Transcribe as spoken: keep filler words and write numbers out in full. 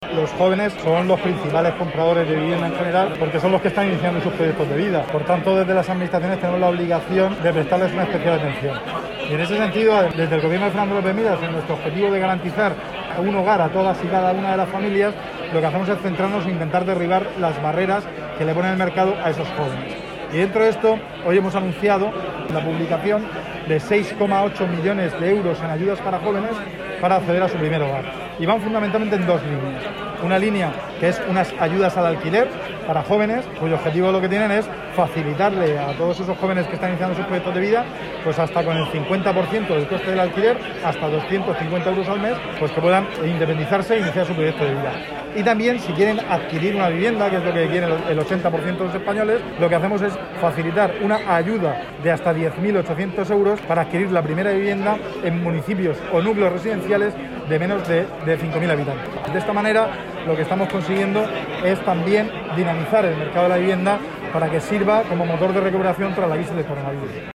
Los jóvenes son los principales compradores de vivienda en general porque son los que están iniciando sus proyectos de vida. Por tanto, desde las administraciones tenemos la obligación de prestarles una especial atención. Y en ese sentido, desde el Gobierno de Fernando López Miras, en nuestro objetivo de garantizar un hogar a todas y cada una de las familias, lo que hacemos es centrarnos en intentar derribar las barreras que le pone el mercado a esos jóvenes. Y dentro de esto, hoy hemos anunciado la publicación de seis coma ocho millones de euros en ayudas para jóvenes para acceder a su primer hogar. Y van fundamentalmente en dos líneas. Una línea que es unas ayudas al alquiler para jóvenes, cuyo objetivo lo que tienen es facilitarle a todos esos jóvenes que están iniciando sus proyectos de vida, pues hasta con el cincuenta por ciento del coste del alquiler, hasta doscientos cincuenta euros al mes, pues que puedan independizarse e iniciar su proyecto de vida. Y también, si quieren adquirir una vivienda, que es lo que quieren el ochenta por ciento de los españoles, lo que hacemos es facilitar una ayuda de hasta diez mil ochocientos euros para adquirir la primera vivienda en municipios o núcleos residenciales de menos de, de cinco mil habitantes. De esta manera, lo que estamos consiguiendo es también dinamizar el mercado de la vivienda para que sirva como motor de recuperación tras la crisis del coronavirus.